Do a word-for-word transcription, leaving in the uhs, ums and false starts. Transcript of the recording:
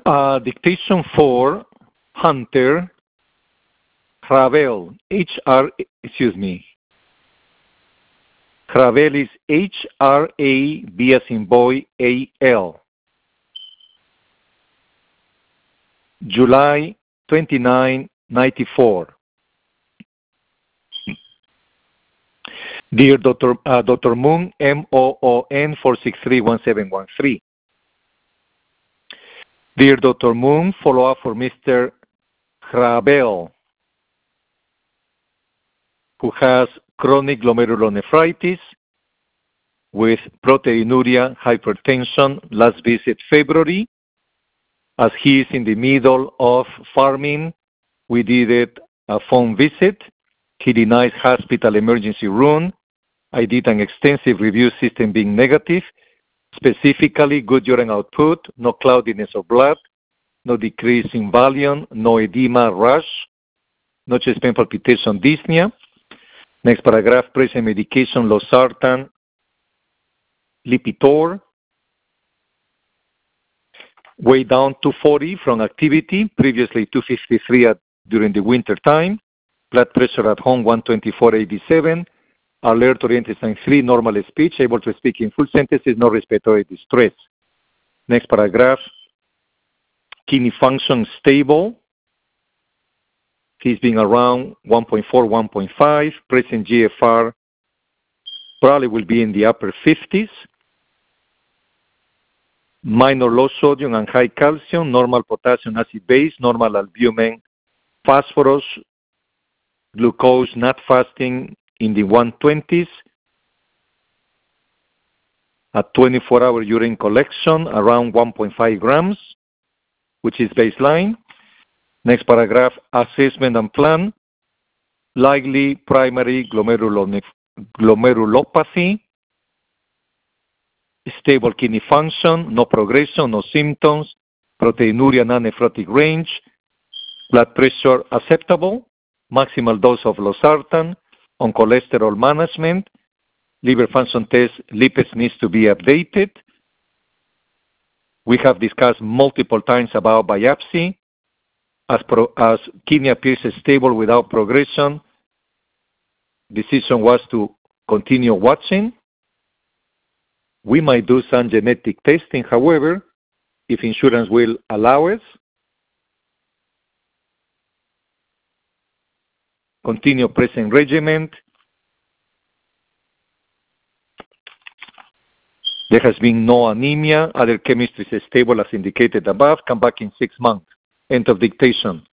Uh, dictation for Hunter Ravel. H R, excuse me. Ravel is H R A B as in boy, A L. July twenty-ninth, ninety-four. Dear Doctor Uh, Doctor Moon, M O O N four six three one seven one three. Dear Doctor Moon, follow up for Mister Ravel, who has chronic glomerulonephritis with proteinuria, hypertension, last visit February. As he is in the middle of farming, we did it a phone visit. He denies hospital emergency room. I did an extensive review, system being negative, specifically good urine output, no cloudiness of blood, no decrease in volume, no edema, rash, no chest pain, palpitation, dyspnea. Next paragraph, present medication, losartan, Lipitor. Way down two forty from activity, previously two fifty-three at, during the winter time. Blood pressure at home one twenty-four eighty-seven. Alert oriented sign three, normal speech, able to speak in full sentences, no respiratory distress. Next paragraph, kidney function stable. He's been around one point four, one point five. Present G F R probably will be in the upper fifties. Minor low sodium and high calcium, normal potassium acid base, normal albumin, phosphorus, glucose not fasting in the one twenties. At twenty-four hour urine collection, around one point five grams, which is baseline. Next paragraph, assessment and plan. Likely primary glomerulopathy, stable kidney function, no progression, no symptoms, proteinuria non-nephrotic range, blood pressure acceptable, maximal dose of losartan, on cholesterol management, liver function test, lipids needs to be updated. We have discussed multiple times about biopsy. As, pro, as kidney appears stable without progression, decision was to continue watching. We might do some genetic testing, however, if insurance will allow us. Continue present regimen. There has been no anemia. Other chemistry is stable as indicated above. Come back in six months. End of dictation.